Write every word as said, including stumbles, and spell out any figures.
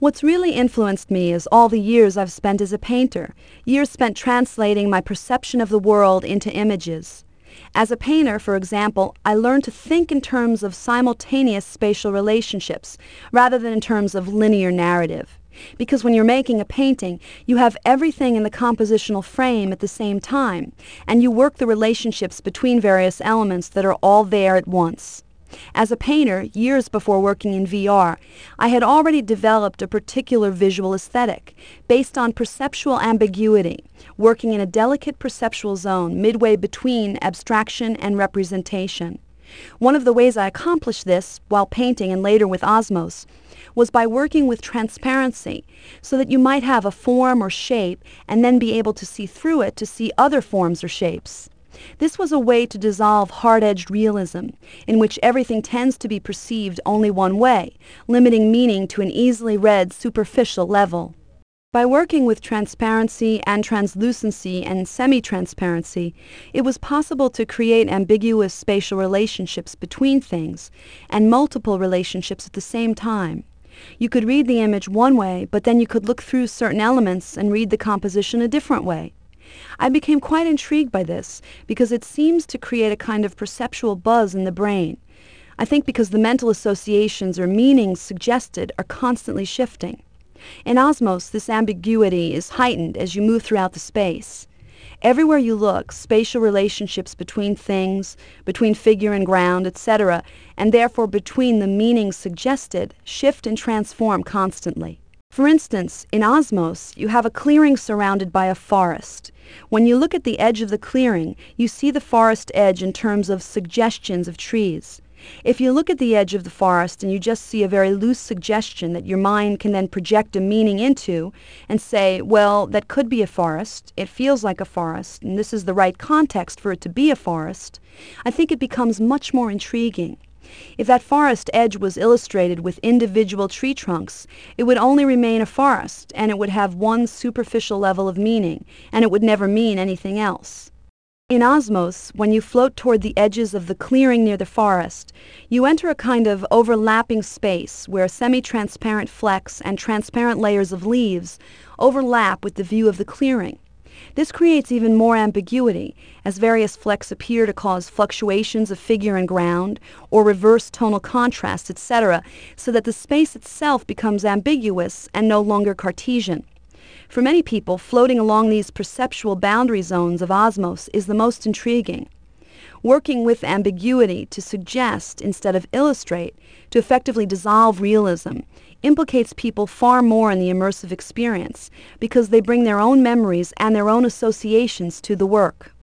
What's really influenced me is all the years I've spent as a painter, years spent translating my perception of the world into images. As a painter, for example, I learned to think in terms of simultaneous spatial relationships, rather than in terms of linear narrative. Because when you're making a painting, you have everything in the compositional frame at the same time, and you work the relationships between various elements that are all there at once. As a painter, years before working in V R, I had already developed a particular visual aesthetic based on perceptual ambiguity, working in a delicate perceptual zone midway between abstraction and representation. One of the ways I accomplished this, while painting and later with Osmose, was by working with transparency, so that you might have a form or shape and then be able to see through it to see other forms or shapes. This was a way to dissolve hard-edged realism, in which everything tends to be perceived only one way, limiting meaning to an easily read superficial level. By working with transparency and translucency and semi-transparency, it was possible to create ambiguous spatial relationships between things, and multiple relationships at the same time. You could read the image one way, but then you could look through certain elements and read the composition a different way. I became quite intrigued by this because it seems to create a kind of perceptual buzz in the brain. I think because the mental associations or meanings suggested are constantly shifting. In Osmose, this ambiguity is heightened as you move throughout the space. Everywhere you look, spatial relationships between things, between figure and ground, et cetera, and therefore between the meanings suggested, shift and transform constantly. For instance, in Osmose, you have a clearing surrounded by a forest. When you look at the edge of the clearing, you see the forest edge in terms of suggestions of trees. If you look at the edge of the forest and you just see a very loose suggestion that your mind can then project a meaning into and say, well, that could be a forest, it feels like a forest, and this is the right context for it to be a forest, I think it becomes much more intriguing. If that forest edge was illustrated with individual tree trunks, it would only remain a forest, and it would have one superficial level of meaning, and it would never mean anything else. In Osmose, when you float toward the edges of the clearing near the forest, you enter a kind of overlapping space where semi-transparent flecks and transparent layers of leaves overlap with the view of the clearing. This creates even more ambiguity, as various flecks appear to cause fluctuations of figure and ground, or reverse tonal contrast, et cetera, so that the space itself becomes ambiguous and no longer Cartesian. For many people, floating along these perceptual boundary zones of Osmose is the most intriguing. Working with ambiguity to suggest instead of illustrate, to effectively dissolve realism, implicates people far more in the immersive experience because they bring their own memories and their own associations to the work.